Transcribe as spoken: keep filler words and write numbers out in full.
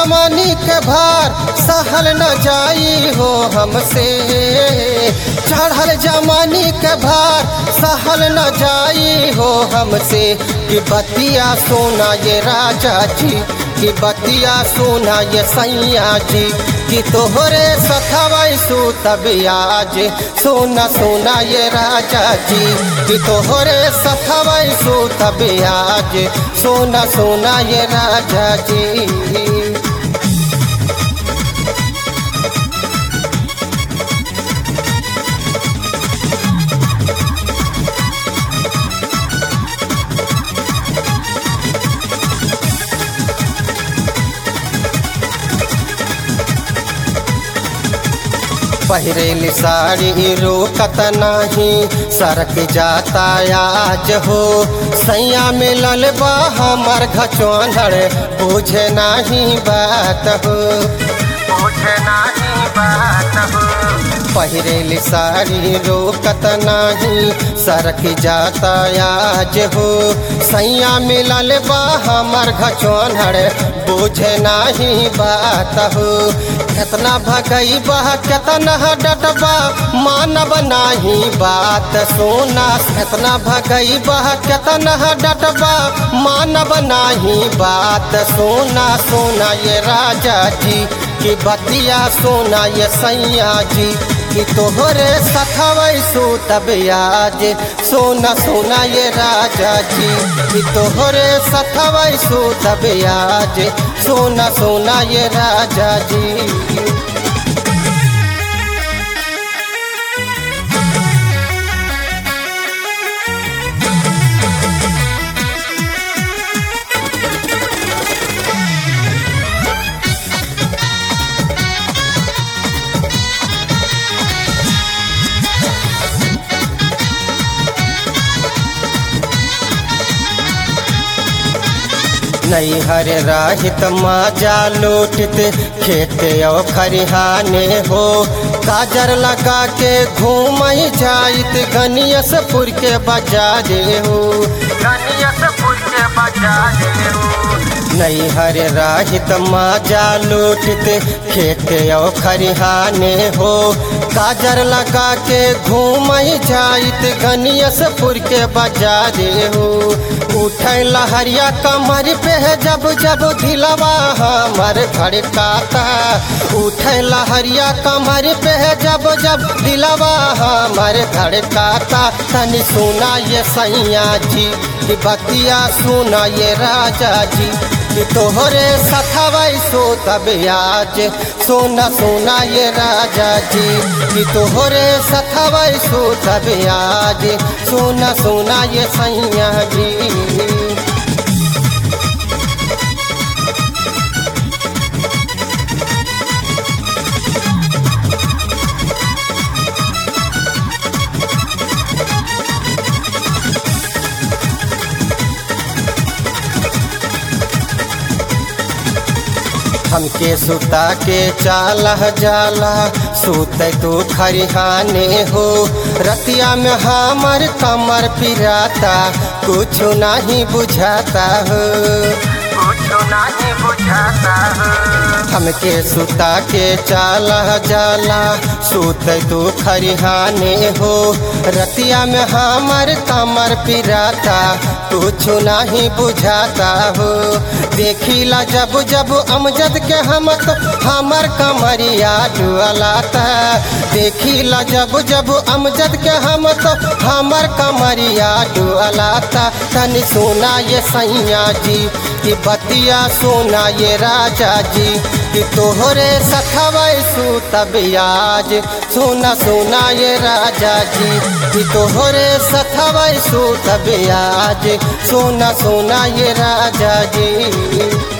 जवानी के भार सहल न जाई हो हमसे, चढ़ल जवानी के भार सहल न जाई हो हमसे। कि बतिया सोना ये राजा जी, कि बतिया सोना ये सैया जी, कि तोहरे सखवाई सुतब आज सोना सोना ये राजा जी, कि तोहरे सखवाई सुतब आज सोना सोना ये राजा जी। पहिरेली साड़ी रोकत नाही सरक जाता आज हो, सैया मिलल बा हमर घचौंधर बुझे नाही बात हो, बुझे नाही बात हो। पहिरेली साड़ी रोकत नाही सरक जाता आज हो, सैया मिलल बा हमर घचौंधर बुझे नाही बात हो। कितना भगई बा कितना डटबा मानब नाही बात सोना, कितना भगई बा कितना डटबा मानब नाही बात सोना सोना ये राजा जी, कि बतिया सोना ये सैया जी, कि तोहरे सखवाई सुतब आज सोना सोना ये राजा जी, कि तोहरे सखवाई सुतब आज सोना सोना ये राजा जी। नैहर राहित माजा लूटत खेते और खरिहाने हो, काजर लगा के घूम जाइत गनियसपुर के बाजारे हो, गनियसपुर के बाजारे हो। नैहर राहित माजा लूटत खेते और खरिहाने हो, काजर लगा के घूम जाइत गनियसपुर के बाजारे हो। उठै लहरिया कमर पे जब जब दिलवा हमर धड़काता, उठै लहरिया कमर पे जब जब दिलवा हमर धड़काता। तनी सुना ये सैया जी, कि बतिया सुना ये राजा जी, कि तोहरे सखवाई सुतब आज सोना सोना ये राजा जी, कि तोहरे सखवाई सुतब आज सोना सोना ये सैया जी। हमके सुता के चाला जाला सुत तू खरिहाने हो, रतिया में हमर कमर पिराता कुछ नहीं बुझाता हो, कुछ नहीं बुझाता हो। हमके सुता के चाला जाला सुत तू खरिहाने हो, रतिया में हमर कमर पिराता कुछ नहीं बुझाता हो। देखिला जब जब अमजद के हम तो हमर कमरिया डुअलाता, देखिला जब जब अमजद के हम तो हमर कमरिया डुअलाता। तनी सोना ये सैया जी, कि बतिया सोना ये राजा जी, कि तोहरे सखवाई सुतब आज सोना सोना ये राजा जी, कि तोहरे सखवाई सुतब आज सोना सोना ये राजा जी।